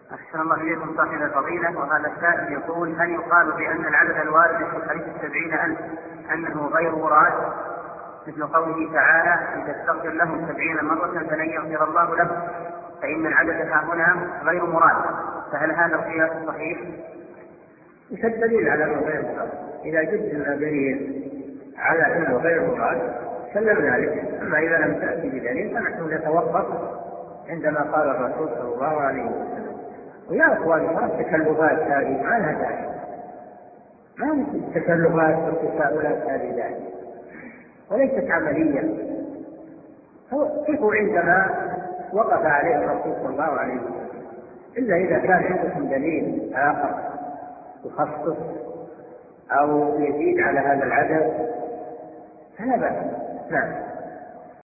أحسن الله إليكم صاحب الفضيلة. وهذا السائل يقول: هل يقال بأن العدد الوارد في الحديث 70,000 أنه غير مراد، مثل قوله تعالى: إن تستغفر لهم 70 مرة فلن يغفر الله لهم، فإن العدد ها هنا غير مراد، فهل هذا القياس صحيح؟ مش الدليل على أنه غير مراد؟ إذا جبت لنا دليل على أنه غير مراد سلمنا لك، أما إذا لم تأتي بدليل فنحن نتوقف عندما قال الرسول صلى الله عليه وسلم. ويا أخواني، ما التكلفات هذه ما لها داعي، ما هي التكلفات والتساؤلات هذه داعي وليست عملية. كيفوا عندما وقف عليه الرسول صلى الله عليه وسلم، إلا إذا كان عندكم دليل آخر يخصص أو يزيد على هذا العدد فلا بأس. نعم.